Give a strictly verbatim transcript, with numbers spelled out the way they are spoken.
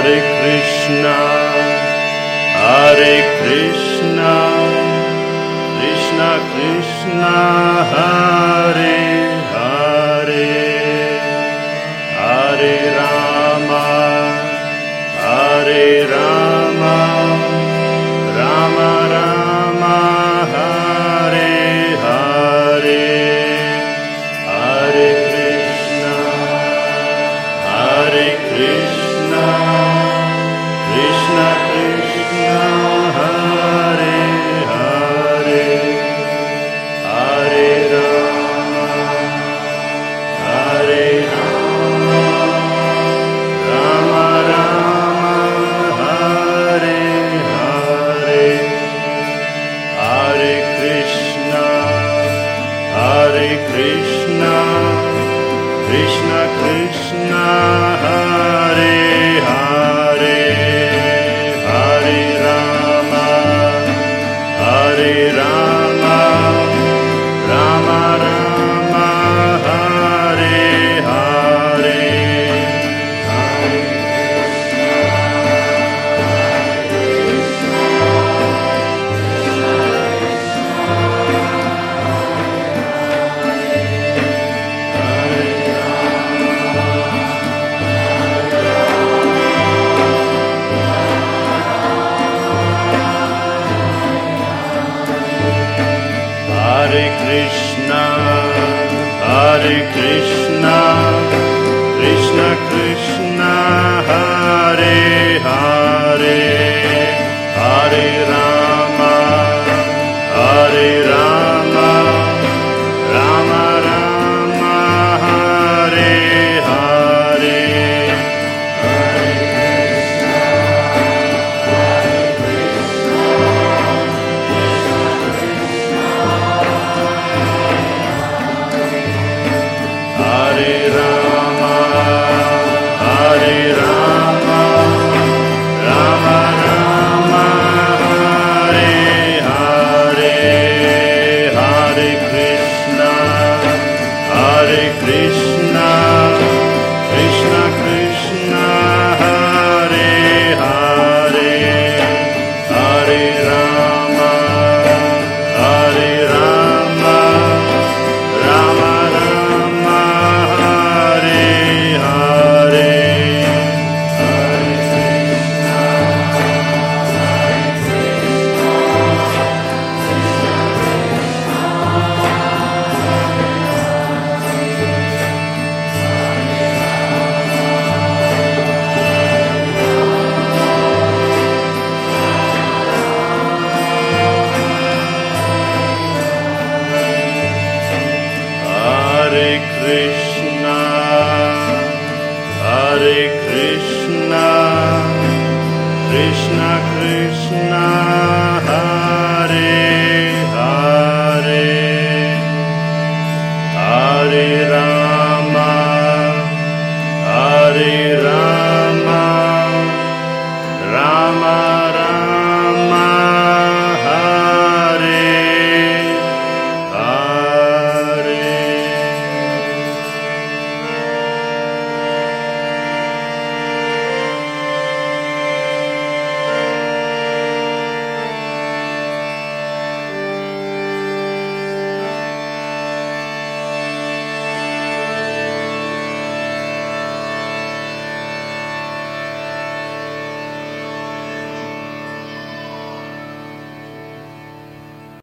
Hare Krishna, Hare Krishna, Krishna Krishna, Hare Hare, Hare Rama, Hare Rama, Rama Rama, Hare Hare, Hare Krishna, Hare Krishna, Krishna Krishna, Hare Hare, Hare Rama, Hare Rama, Rama Rama, Hare Hare, Hare Krishna, Hare Krishna, Krishna Krishna, Hare Hare, Hare Rama, Hare Rama, Rama Rama, Hare Hare, Hare Hare Krishna, Hare Krishna, Krishna Krishna, Hare Hare, Hare Rama, Hare Rama, Rama Rama, Hare Hare, Hare Hare Rama, Hare Rama, Rama Rama, Hare Hare, Hare Krishna, Hare Krishna, Krishna Krishna, Hare Hare, Hare Rama, Hare Rama, Rama Rama, Hare Hare, Hare Krishna, Hare Krishna, Hare Krishna, Krishna Krishna,